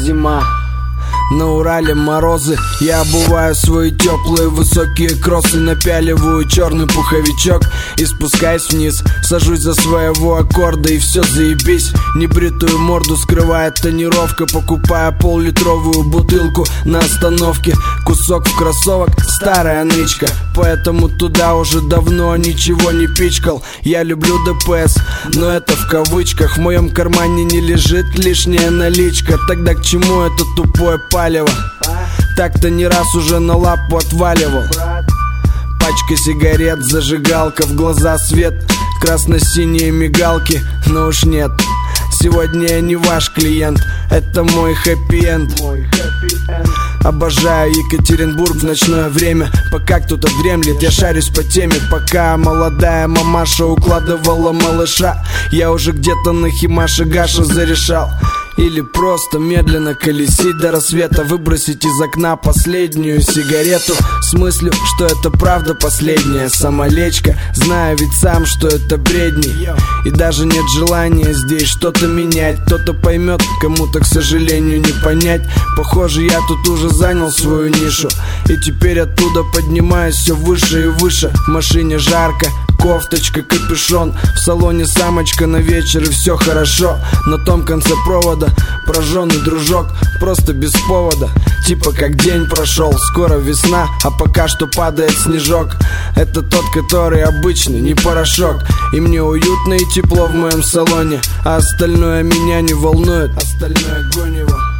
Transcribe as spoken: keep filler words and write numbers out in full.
зима, на Урале морозы. Я обуваю свои теплые высокие кроссы, напяливаю черный пуховичок и спускаюсь вниз. Сажусь за своего аккорда и все заебись. Небритую морду скрывает тонировка. Покупая пол-литровую бутылку на остановке. Кусок в кроссовок, старая нычка, поэтому туда уже давно ничего не пичкал. Я люблю ДПС, но это в кавычках. В моем кармане не лежит лишняя наличка. Тогда к чему это тупое палево? Так-то не раз уже на лапу отваливал. Пачка сигарет, зажигалка, в глаза свет, красно-синие мигалки. Но уж нет, сегодня я не ваш клиент, это мой хэппи-энд. Обожаю Екатеринбург в ночное время. Пока кто-то дремлет, я шарюсь по теме. Пока молодая мамаша укладывала малыша, я уже где-то на Химаше Гаша зарешал. Или просто медленно колесить до рассвета, выбросить из окна последнюю сигарету с мыслью, что это правда последняя самолечка. Знаю ведь сам, что это бредни, и даже нет желания здесь что-то менять. Кто-то поймет, кому-то, к сожалению, не понять. Похоже, я тут уже занял свою нишу, и теперь оттуда поднимаюсь все выше и выше. В машине жарко, кофточка, капюшон, в салоне самочка на вечер, и все хорошо. На том конце провода прожженный дружок, просто без повода, типа как день прошел. Скоро весна, а пока что падает снежок. Это тот, который обычный, не порошок. И мне уютно и тепло в моем салоне, а остальное меня не волнует. Остальное огонь его.